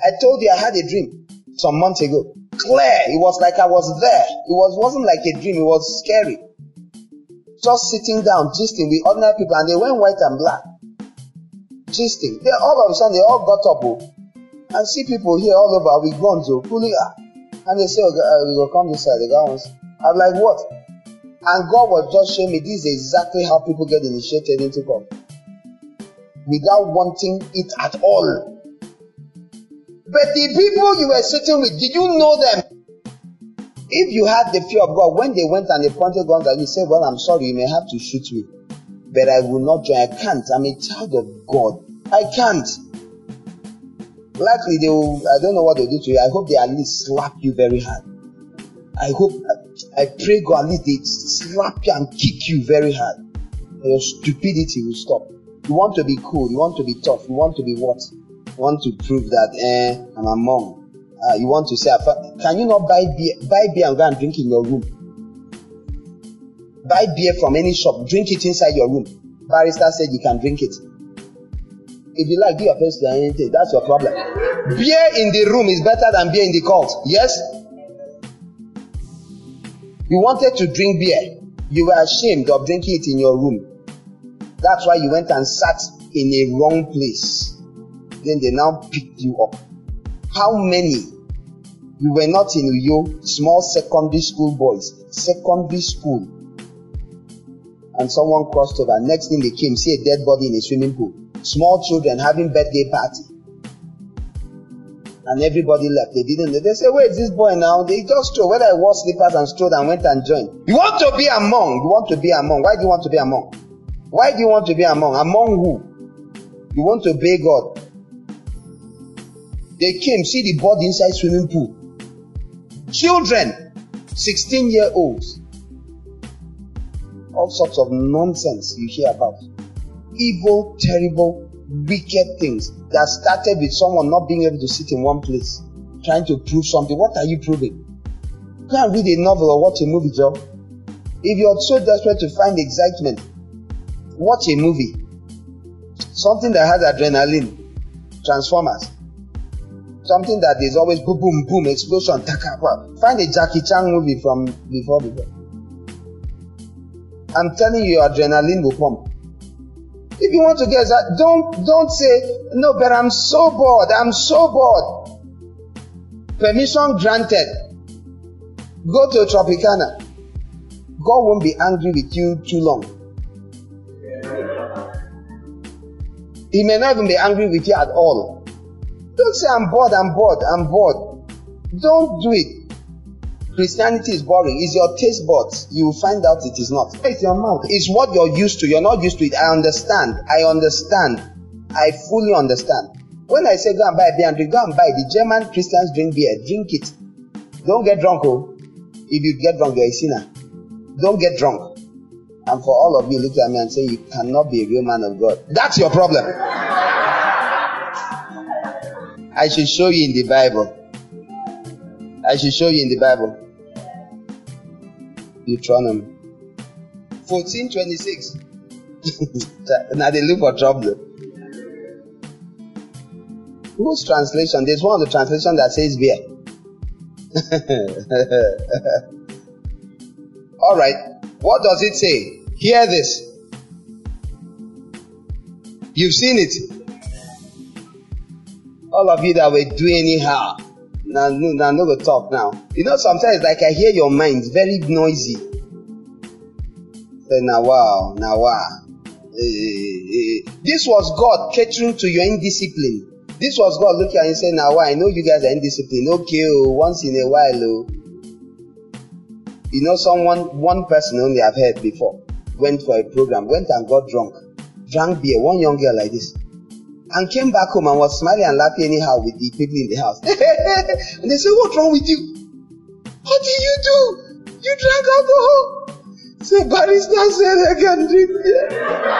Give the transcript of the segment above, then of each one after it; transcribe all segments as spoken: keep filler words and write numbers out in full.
I told you I had a dream some months ago. Clear. It was like I was there. It was, wasn't like a dream. It was scary. Just sitting down, gisting with ordinary people, and they went white and black. Gisting. They, all of a sudden, they all got up. Oh, and see people here all over with guns. Oh, pulling up. And they say, okay, uh, we will come this side. The guy was, I'm like, what? And God was just showing me this is exactly how people get initiated into God. Without wanting it at all. But the people you were sitting with, did you know them? If you had the fear of God, when they went and they pointed guns at you, say, well, I'm sorry, you may have to shoot me. But I will not join. I can't. I'm a child of God. I can't. Likely they will, I don't know what they'll do to you. I hope they at least slap you very hard. I hope, I pray God at least they slap you and kick you very hard. Your stupidity will stop. You want to be cool. You want to be tough. You want to be what? You want to prove that eh, I'm among. Uh, you want to say, can you not buy beer, buy beer and go and drink in your room? Buy beer from any shop, drink it inside your room. Barrister said you can drink it. If you like, do your first anything. That's your problem. Beer in the room is better than beer in the court. Yes? You wanted to drink beer. You were ashamed of drinking it in your room. That's why you went and sat in a wrong place. Then they now picked you up. How many? You were not in Uyo, small secondary school boys, secondary school. And someone crossed over. Next thing they came, see a dead body in a swimming pool. Small children having birthday party. And everybody left. They didn't. They say, where is this boy now? They just strolled. Whether I wore slippers and strolled and went and joined. You want to be among. You want to be among. Why do you want to be among? Why do you want to be among? Among who? You want to obey God. They came, see the body inside swimming pool. Children, sixteen year olds. All sorts of nonsense you hear about. Evil, terrible, wicked things that started with someone not being able to sit in one place, trying to prove something. What are you proving? Go and read a novel or watch a movie, Joe. If you're so desperate to find excitement, watch a movie. Something that has adrenaline. Transformers. Something that is always boom, boom, boom, explosion. Find a Jackie Chan movie from before, before. I'm telling you, your adrenaline will pump. If you want to get that, don't, don't say, no, but I'm so bored. I'm so bored. Permission granted. Go to Tropicana. God won't be angry with you too long. He may not even be angry with you at all. Don't say, I'm bored, I'm bored, I'm bored. Don't do it. Christianity is boring. It's your taste buds. You will find out it is not. It's your mouth. It's what you're used to. You're not used to it. I understand. I understand. I fully understand. When I say go and buy a beer and drink, go and buy it. The German Christians drink beer. Drink it. Don't get drunk, oh. If you get drunk, you're a sinner. Don't get drunk. And for all of you, look at me and say, you cannot be a real man of God. That's your problem. I should show you in the Bible. I should show you in the Bible. Deuteronomy fourteen twenty-six. Now they look for trouble. Whose translation? There's one of the translation that says beer. All right. What does it say? Hear this. You've seen it. All of you that were doing anyhow. Now, now, no go talk now. You know, sometimes like I hear your mind very noisy. Say, now wow, now wow. This was God catering to your indiscipline. This was God looking at you and saying, now wow, I know you guys are indisciplined. Okay, oh, once in a while, oh. You know, someone, one person only I've heard before, went for a program, went and got drunk, drank beer, one young girl like this. And came back home and was smiling and laughing anyhow with the people in the house. And they say, what's wrong with you? What did you do? You drank alcohol? Say, barrister said I can drink beer.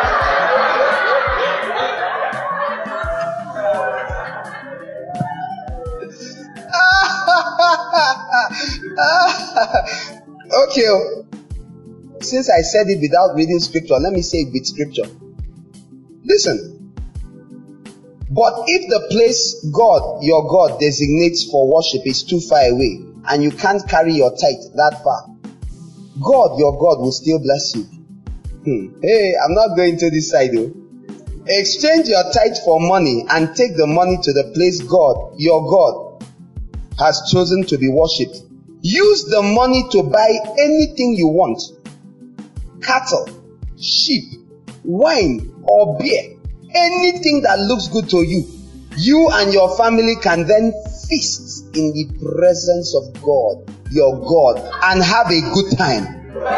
Okay. Since I said it without reading scripture, let me say it with scripture. Listen. But if the place God, your God, designates for worship is too far away, and you can't carry your tithe that far, God, your God, will still bless you. Hmm. Hey, I'm not going to this side though. Exchange your tithe for money and take the money to the place God, your God, has chosen to be worshipped. Use the money to buy anything you want. Cattle, sheep, wine, or beer. Anything that looks good to you. You and your family can then feast in the presence of God, your God, and have a good time.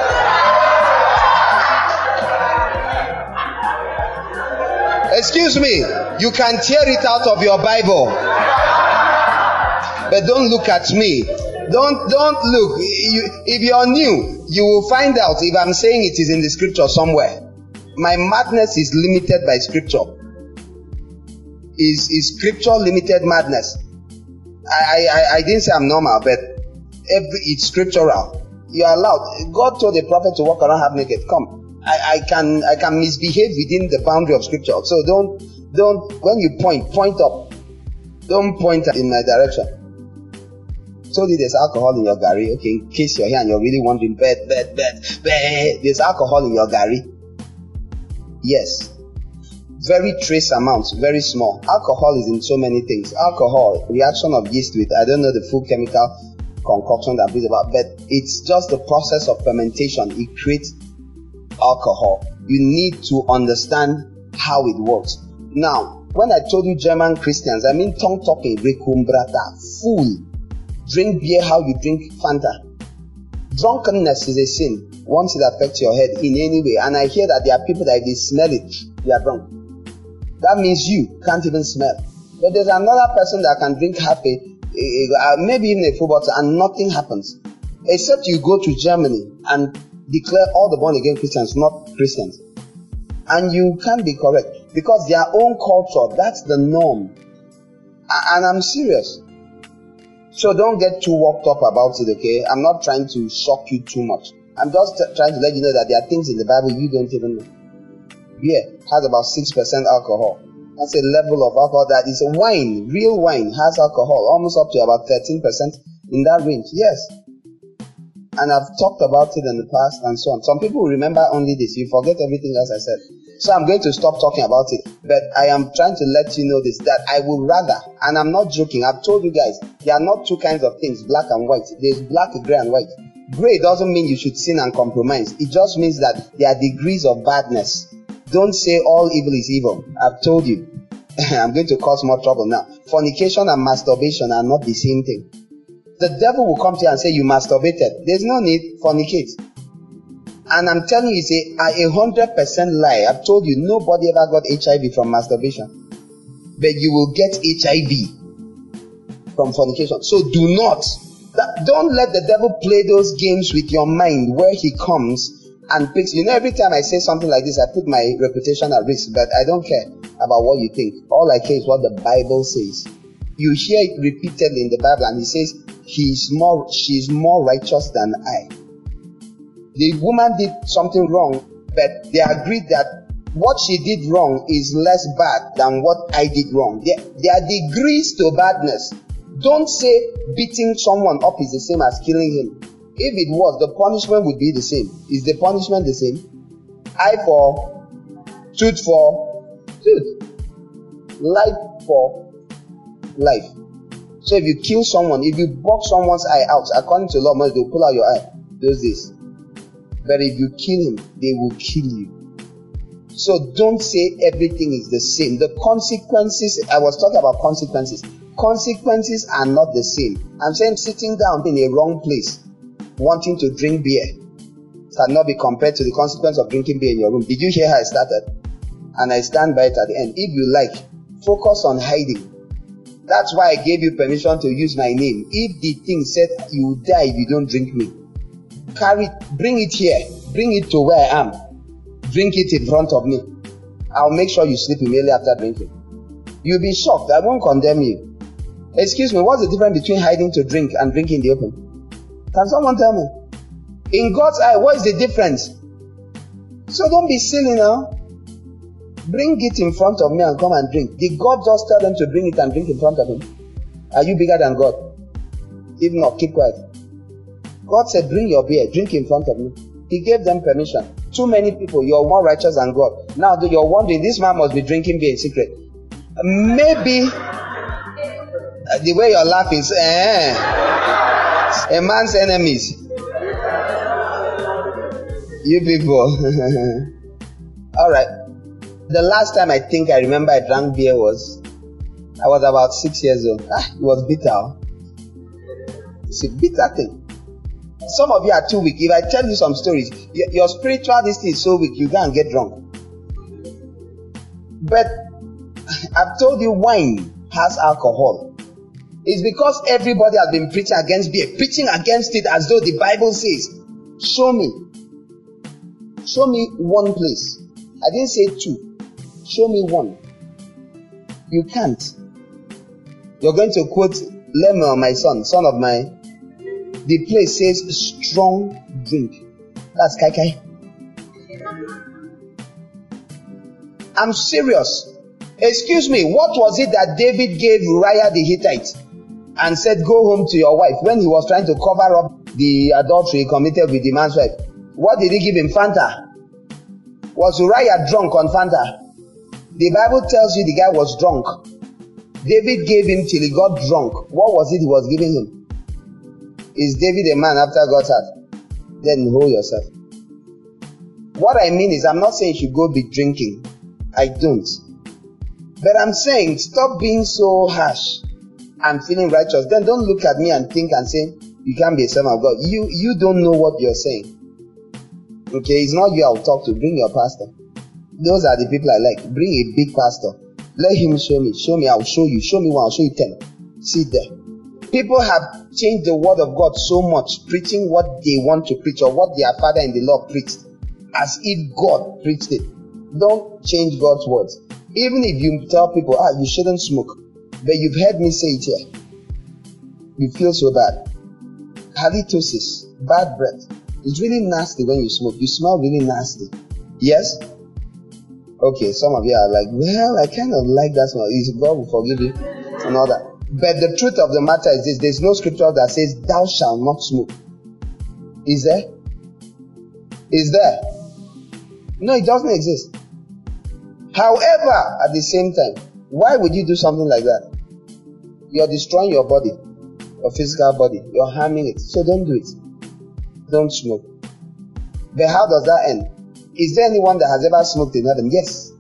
Excuse me, you can tear it out of your Bible, but don't look at me. Don't don't look. You, if you're new, you will find out if I'm saying it is in the scripture somewhere. My madness is limited by scripture. Is is scripture limited madness? I, I I didn't say I'm normal, but every it's scriptural. You are allowed. God told the prophet to walk around half naked. Come. I, I can I can misbehave within the boundary of scripture. So don't don't when you point, point up. Don't point in my direction. So there's alcohol in your gari. Okay, in case you're here and you're really wondering, bed, bed, bed, bed. There's alcohol in your gari. Yes. Very trace amounts, very small. Alcohol is in so many things. Alcohol, reaction of yeast with, I don't know the full chemical concoction that brings about, but it's just the process of fermentation. It creates alcohol. You need to understand how it works. Now, when I told you German Christians, I mean tongue talking, rekumbrata, fool. Drink beer how you drink Fanta. Drunkenness is a sin once it affects your head in any way. And I hear that there are people that if they smell it, they are drunk. That means you can't even smell. But there's another person that can drink half a, a, a maybe even a full bottle and nothing happens. Except you go to Germany and declare all the born again Christians not Christians. And you can't be correct because their own culture, that's the norm. And I'm serious. So don't get too worked up about it, okay? I'm not trying to shock you too much. I'm just t- trying to let you know that there are things in the Bible you don't even know. Beer has about six percent alcohol. That's a level of alcohol that is a wine. Real wine has alcohol, almost up to about thirteen percent in that range. Yes. And I've talked about it in the past and so on. Some people remember only this. You forget everything else I said. So I'm going to stop talking about it. But I am trying to let you know this, that I would rather, and I'm not joking, I've told you guys, there are not two kinds of things, black and white. There's black, gray, and white. Gray doesn't mean you should sin and compromise. It just means that there are degrees of badness. Don't say all evil is evil. I've told you. I'm going to cause more trouble now. Fornication and masturbation are not the same thing. The devil will come to you and say you masturbated. There's no need to fornicate. And I'm telling you, it's a, a hundred percent lie. I've told you, nobody ever got H I V from masturbation. But you will get H I V from fornication. So do not. That, don't let the devil play those games with your mind where he comes and picks. You know, every time I say something like this, I put my reputation at risk. But I don't care about what you think. All I care is what the Bible says. You hear it repeatedly in the Bible, and it says, He's more, she's more righteous than I. The woman did something wrong, but they agreed that what she did wrong is less bad than what I did wrong. There, there are degrees to badness. Don't say beating someone up is the same as killing him. If it was, the punishment would be the same. Is the punishment the same? Eye for tooth for tooth. Life for life. So if you kill someone, if you box someone's eye out, according to law, they'll pull out your eye those days. But if you kill him, they will kill you. So don't say everything is the same. The consequences, I was talking about consequences. Consequences are not the same. I'm saying sitting down in a wrong place, wanting to drink beer, cannot be compared to the consequence of drinking beer in your room. Did you hear how I started? And I stand by it at the end. If you like, focus on hiding. That's why I gave you permission to use my name. If the thing said you will die if you don't drink me, carry it, bring it here, bring it to where I am, drink it in front of me. I'll make sure you sleep immediately after drinking. You'll be shocked. I won't condemn you. Excuse me, what's the difference between hiding to drink and drinking in the open? Can someone tell me? In God's eye, what is the difference? So don't be silly now. Bring it in front of me and come and drink. Did God just tell them to bring it and drink in front of him? Are you bigger than God? If not, keep quiet. God said, bring your beer, drink in front of me. He gave them permission. Too many people, you're more righteous than God. Now you're wondering, this man must be drinking beer in secret. Maybe uh, the way you're laughing is eh, a man's enemies. You people. All right. The last time I think I remember I drank beer was, I was about six years old. Ah, it was bitter. It's a bitter thing. Some of you are too weak. If I tell you some stories, your, your spiritual this thing is so weak, you can't get drunk. But I've told you wine has alcohol. It's because everybody has been preaching against beer, preaching against it as though the Bible says. Show me. Show me one place. I didn't say two. Show me one. You can't. You're going to quote Lemuel, my son, son of my. The place says strong drink. That's kai kai. I'm serious. Excuse me, what was it that David gave Uriah the Hittite and said, go home to your wife when he was trying to cover up the adultery he committed with the man's wife? What did he give him? Fanta. Was Uriah drunk on Fanta? The Bible tells you the guy was drunk. David gave him till he got drunk. What was it he was giving him? Is David a man after God's heart? Then hold yourself. What I mean is, I'm not saying you should go be drinking. I don't. But I'm saying, stop being so harsh and feeling righteous. Then don't look at me and think and say, you can't be a servant of God. You, you don't know what you're saying. Okay, it's not you I'll talk to. Bring your pastor. Those are the people I like. Bring a big pastor. Let him show me. Show me, I'll show you. Show me one, I'll show you ten. Sit there. People have changed the word of God so much, preaching what they want to preach or what their father in the Lord preached, as if God preached it. Don't change God's words. Even if you tell people, ah, you shouldn't smoke, but you've heard me say it here. You feel so bad. Halitosis, bad breath. It's really nasty when you smoke. You smell really nasty. Yes? Okay, some of you are like, well, I kind of like that smell. God will forgive you and all that. But the truth of the matter is this: there's no scripture that says, thou shalt not smoke. Is there? Is there? No, it doesn't exist. However, at the same time, why would you do something like that? You're destroying your body, your physical body. You're harming it. So don't do it. Don't smoke. But how does that end? Is there anyone that has ever smoked in heaven? Yes.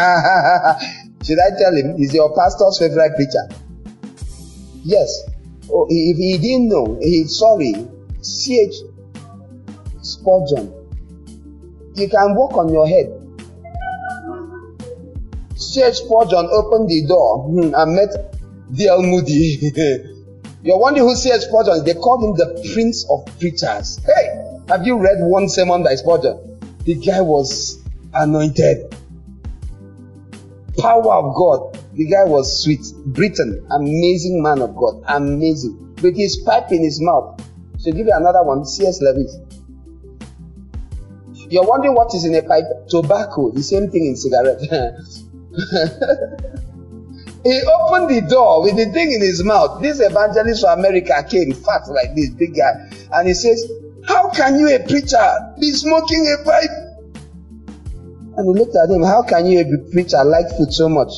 Should I tell him? He's your pastor's favorite preacher. Yes. Oh, if he didn't know, he's sorry. C H Spurgeon. You can walk on your head. C H Spurgeon opened the door and met D L Moody. You're wondering who C H Spurgeon is? They call him the Prince of Preachers. Hey, have you read one sermon by Spurgeon? The guy was anointed. Power of God. The guy was sweet. Britain. Amazing man of God. Amazing. With his pipe in his mouth. So give you another one. C S Lewis. You're wondering what is in a pipe? Tobacco. The same thing in cigarette. He opened the door with the thing in his mouth. This evangelist from America came, fat like this, big guy. And he says, how can you, a preacher, be smoking a pipe? And he looked at him, how can you, a preacher, like food so much?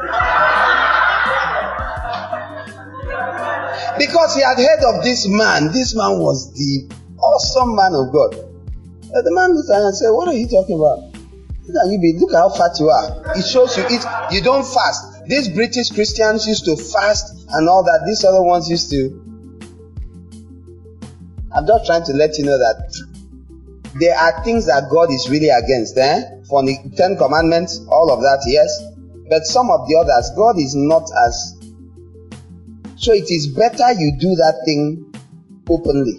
Because he had heard of this man. This man was the awesome man of God. And the man looked at him and said, what are you talking about? You be, look at how fat you are. It shows you eat. You don't fast. These British Christians used to fast and all that. These other ones used to. I'm just trying to let you know that there are things that God is really against. Eh? For the Ten Commandments, all of that, yes. But some of the others, God is not as. So it is better you do that thing openly.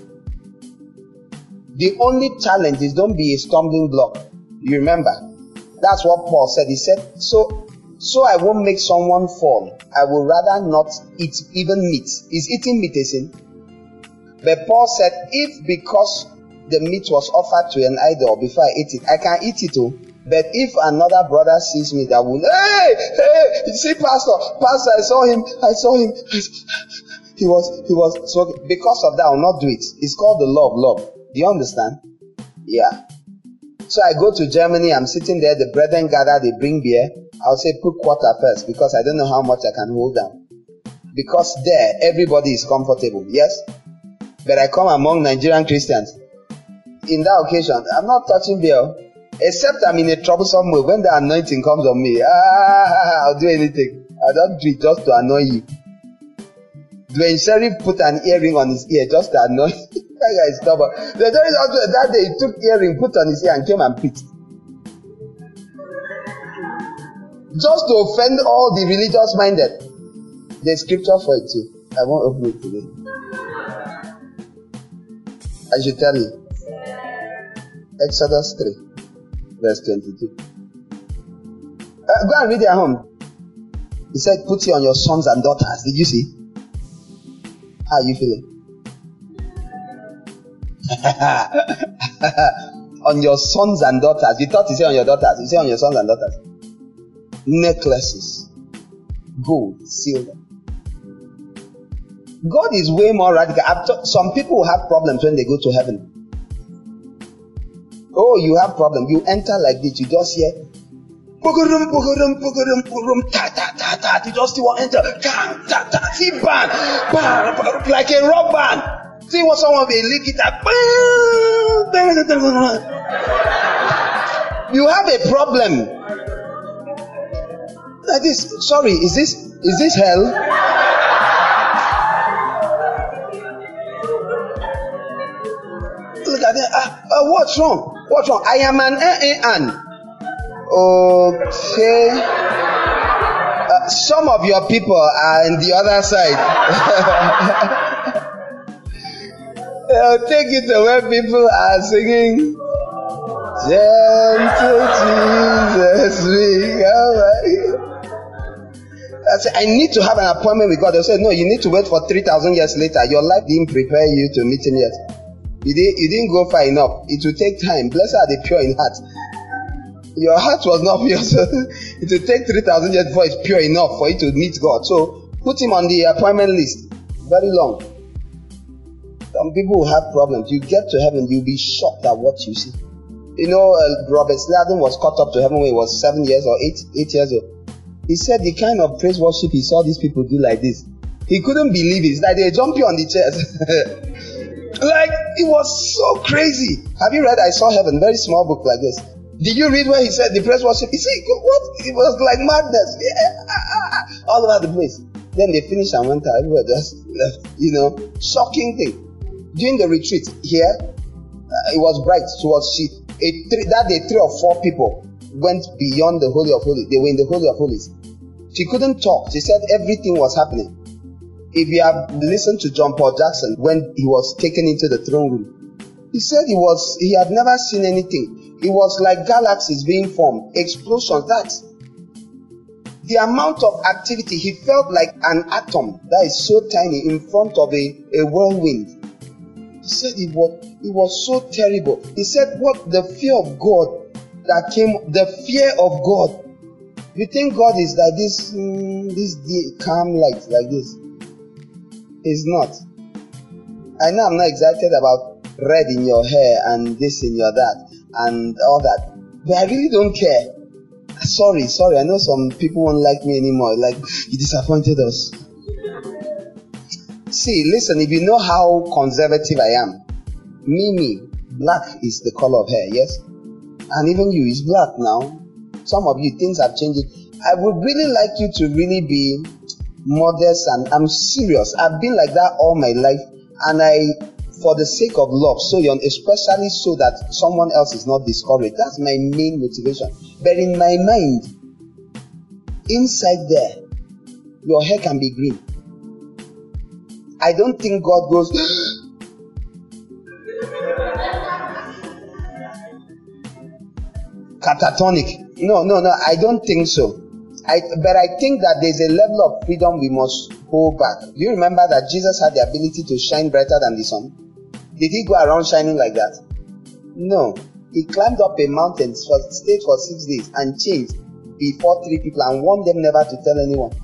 The only challenge is don't be a stumbling block. You remember? That's what Paul said. He said, so so I won't make someone fall. I will rather not eat even meat. Is eating meat a sin? But Paul said, if because the meat was offered to an idol before I ate it, I can eat it too. But if another brother sees me, that will, hey, hey, you see, pastor, pastor, I saw him, I saw him. He was, he was, so because of that, I'll not do it. It's called the law of love. Do you understand? Yeah. So I go to Germany, I'm sitting there, the brethren gather, they bring beer. I'll say, put quarter first, because I don't know how much I can hold down. Because there, everybody is comfortable, yes? But I come among Nigerian Christians. In that occasion, I'm not touching beer, except I'm in a troublesome mood. When the anointing comes on me, ah, I'll do anything. I don't do it just to annoy you. Dwayne Sheriff put an earring on his ear just to annoy you. That guy is stubborn. The that day he took earring, put on his ear, and came and preached. Just to offend all the religious minded. There's scripture for it too. I won't open it today. I should tell you. Exodus three, verse twenty-two. Uh, go and read it at home. He said, put it on your sons and daughters. Did you see? How are you feeling? On your sons and daughters. You thought he said on your daughters. He said on your sons and daughters. Necklaces. Gold, silver. God is way more radical. T- some people will have problems when they go to heaven. Oh, you have problem. You enter like this. You just hear. Pogorum, pogorum, pogorum, pogorum, ta ta ta ta. You just see what enter. Ta ta ta. See band, band, like a rock band. See what someone will lick it up. You have a problem. Like this. Sorry, is this is this hell? Look at that. Uh, uh, what's wrong? What's wrong? I am an an. Okay. Uh, some of your people are on the other side. I'll take it to where people are singing. Gentle Jesus, we I said, I need to have an appointment with God. They said, no, you need to wait for three thousand years later. Your life didn't prepare you to meet him yet. You didn't, you didn't go far enough. It will take time. Blessed are the pure in heart. Your heart was not pure, so it will take three thousand years before it's pure enough for you to meet God. So put him on the appointment list. Very long. Some people will have problems. You get to heaven, you'll be shocked at what you see. You know, uh, Robert Snowden was caught up to heaven when he was seven years or eight, eight years old. He said the kind of praise worship he saw these people do like this, he couldn't believe it. It's like they jump you on the chairs. Like, it was so crazy. Have you read I Saw Heaven? Very small book like this. Did you read where he said the praise worship? You see, what? It was like madness. Yeah, all over the place. Then they finished and went out. Everybody just left. You know, shocking thing. During the retreat here, uh, it was bright. So was she. A three, that day, three or four people went beyond the Holy of Holies. They were in the Holy of Holies. She couldn't talk. She said everything was happening. If you have listened to John Paul Jackson when he was taken into the throne room, he said he was he had never seen anything. It was like galaxies being formed, explosions. That's the amount of activity. He felt like an atom that is so tiny in front of a, a whirlwind. He said it was it was so terrible. He said, what the fear of God that came, the fear of God. You think God is like this, mm, this calm light like this? He's not. I know I'm not excited about red in your hair and this in your that and all that, but I really don't care. Sorry, sorry. I know some people won't like me anymore. Like, you disappointed us. See, listen, if you know how conservative I am, me, me, black is the color of hair, yes? And even you is black now. Some of you, things have changed. I would really like you to really be modest, and I'm serious. I've been like that all my life, and I, for the sake of love, so young, especially so that someone else is not discouraged. That's my main motivation. But in my mind, inside there, your hair can be green. I don't think God goes catatonic. No, no, no, I don't think so. I, but I think that there's a level of freedom we must hold back. Do you remember that Jesus had the ability to shine brighter than the sun? Did he go around shining like that? No. He climbed up a mountain, stayed for six days, and changed before three people and warned them never to tell anyone.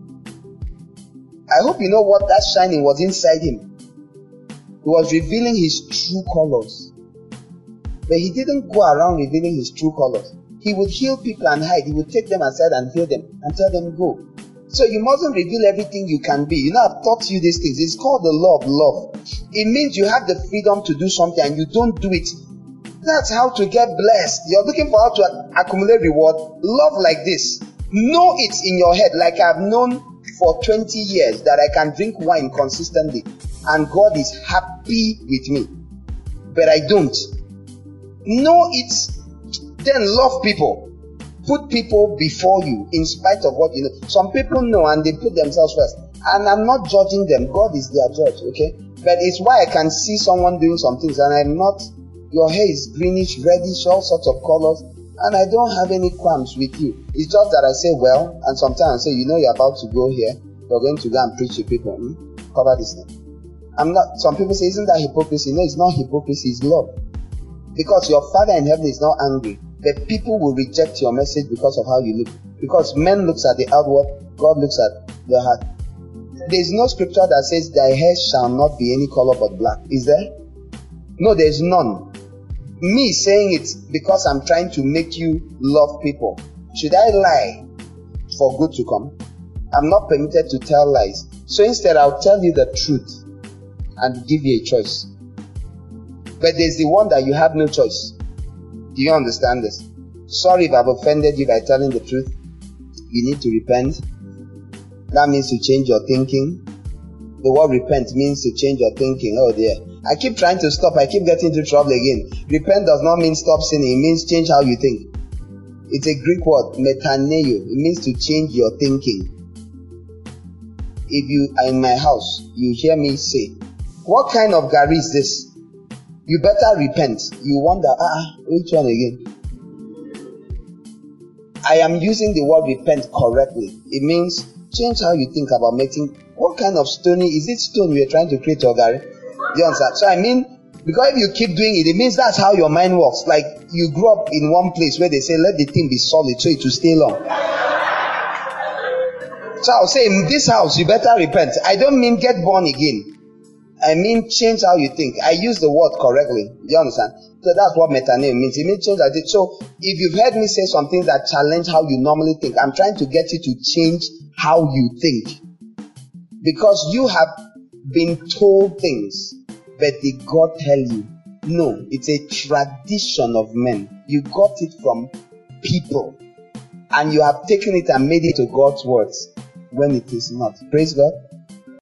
I hope you know what that shining was inside him. He was revealing his true colors. But he didn't go around revealing his true colors. He would heal people and hide. He would take them aside and heal them and tell them go. So you mustn't reveal everything you can be. You know, I've taught you these things. It's called the law of love. It means you have the freedom to do something and you don't do it. That's how to get blessed. You're looking for how to accumulate reward. Love like this. Know it in your head, like I've known for twenty years that I can drink wine consistently and God is happy with me. But I don't. Know it, then love people. Put people before you in spite of what you know. Some people know and they put themselves first. And I'm not judging them. God is their judge, okay? But it's why I can see someone doing some things and I'm not. Your hair is greenish, reddish, all sorts of colors, and I don't have any qualms with you. It's just that I say, well, and sometimes I say, you know, you're about to go here, you're going to go and preach to people. Hmm? Cover this thing. I'm not. Some people say, isn't that hypocrisy? No, it's not hypocrisy, it's love. Because your Father in heaven is not angry, but people will reject your message because of how you look. Because man looks at the outward, God looks at the heart. There's no scripture that says thy hair shall not be any color but black. Is there? No, there's none. Me saying it because I'm trying to make you love people. Should I lie for good to come? I'm not permitted to tell lies. So instead, I'll tell you the truth and give you a choice. But there's the one that you have no choice. Do you understand this? Sorry if I've offended you by telling the truth. You need to repent. That means to change your thinking. The word repent means to change your thinking. Oh dear. I keep trying to stop. I keep getting into trouble again. Repent does not mean stop sinning. It means change how you think. It's a Greek word, metaneo. It means to change your thinking. If you are in my house, you hear me say, what kind of gari is this? You better repent. You wonder, ah, which one again? I am using the word repent correctly. It means change how you think about making. What kind of stony, is it stone we are trying to create, or gari? You understand? So I mean, because if you keep doing it, it means that's how your mind works. Like you grew up in one place where they say, let the thing be solid so it will stay long. So I'll say, in this house, you better repent. I don't mean get born again. I mean change how you think. I use the word correctly. You understand? So that's what metaneo means. It means change how you think. So if you've heard me say some things that challenge how you normally think, I'm trying to get you to change how you think. Because you have been told things, but did God tell you? No, it's a tradition of men. You got it from people. And you have taken it and made it to God's words when it is not. Praise God.